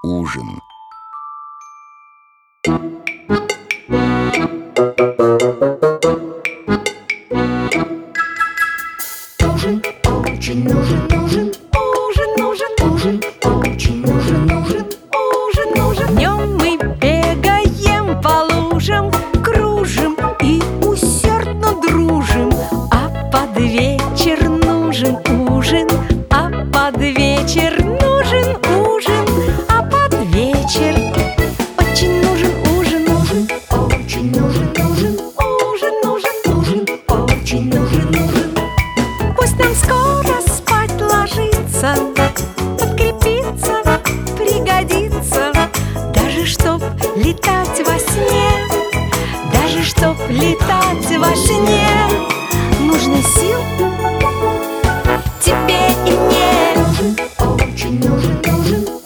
ужин. Ужин очень нужен, нужен. Ужин нужен, ужин очень нужен, нужен. Ужин нужен. Днем мы бегаем по лужам, кружим и усердно дружим. А под вечер нужен ужин, а под вечер нужен ужин, а под вечер очень нужен ужин. Ужин очень нужен, нужен. Ужин нужен, ужин очень нужен, нужен. Пусть нам скоро спать ложиться, подкрепиться пригодится. Даже чтоб летать во сне, даже чтоб летать во сне, нужно сил тебе и мне. Ужин очень нужен, нужен.